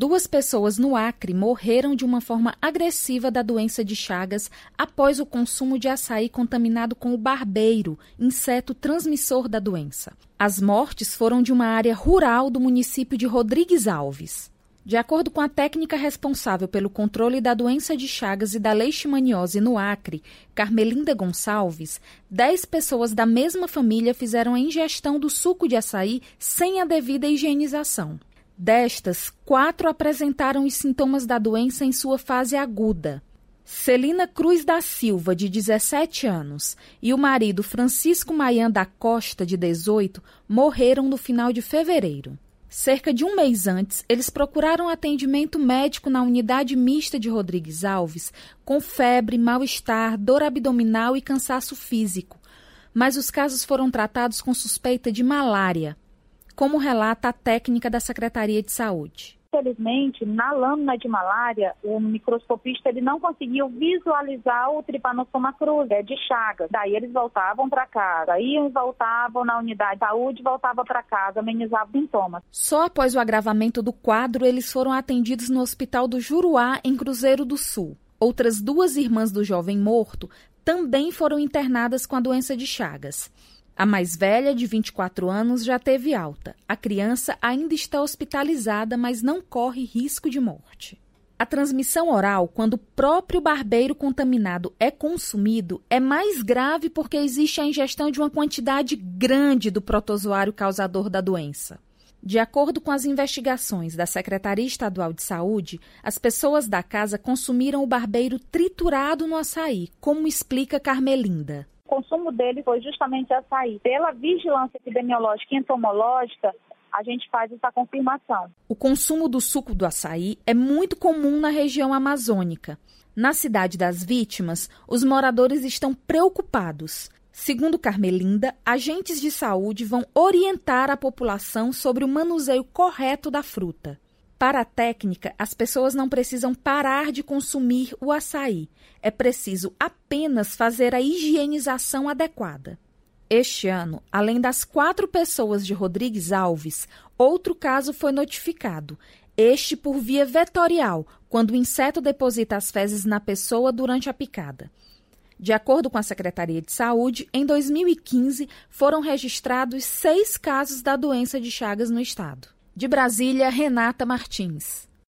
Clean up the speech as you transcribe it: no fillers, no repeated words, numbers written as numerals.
2 pessoas no Acre morreram de uma forma agressiva da doença de Chagas após o consumo de açaí contaminado com o barbeiro, inseto transmissor da doença. As mortes foram de uma área rural do município de Rodrigues Alves. De acordo com a técnica responsável pelo controle da doença de Chagas e da leishmaniose no Acre, Carmelinda Gonçalves, 10 pessoas da mesma família fizeram a ingestão do suco de açaí sem a devida higienização. Destas, 4 apresentaram os sintomas da doença em sua fase aguda. Celina Cruz da Silva, de 17 anos, e o marido Francisco Maian da Costa, de 18, morreram no final de fevereiro. Cerca de um mês antes, eles procuraram atendimento médico na unidade mista de Rodrigues Alves, com febre, mal-estar, dor abdominal e cansaço físico. Mas os casos foram tratados com suspeita de malária, como relata a técnica da Secretaria de Saúde. Infelizmente, na lâmina de malária, o microscopista ele não conseguiu visualizar o Trypanosoma cruzi, de Chagas. Daí eles voltavam para casa, iam e voltavam na unidade de saúde, voltavam para casa, amenizavam os sintomas. Só após o agravamento do quadro, eles foram atendidos no Hospital do Juruá, em Cruzeiro do Sul. Outras 2 irmãs do jovem morto também foram internadas com a doença de Chagas. A mais velha, de 24 anos, já teve alta. A criança ainda está hospitalizada, mas não corre risco de morte. A transmissão oral, quando o próprio barbeiro contaminado é consumido, é mais grave porque existe a ingestão de uma quantidade grande do protozoário causador da doença. De acordo com as investigações da Secretaria Estadual de Saúde, as pessoas da casa consumiram o barbeiro triturado no açaí, como explica Carmelinda. O consumo dele foi justamente açaí. Pela vigilância epidemiológica e entomológica, a gente faz essa confirmação. O consumo do suco do açaí é muito comum na região amazônica. Na cidade das vítimas, os moradores estão preocupados. Segundo Carmelinda, agentes de saúde vão orientar a população sobre o manuseio correto da fruta. Para a técnica, as pessoas não precisam parar de consumir o açaí. É preciso apenas fazer a higienização adequada. Este ano, além das 4 pessoas de Rodrigues Alves, outro caso foi notificado. Este por via vetorial, quando o inseto deposita as fezes na pessoa durante a picada. De acordo com a Secretaria de Saúde, em 2015 foram registrados 6 casos da doença de Chagas no estado. De Brasília, Renata Martins.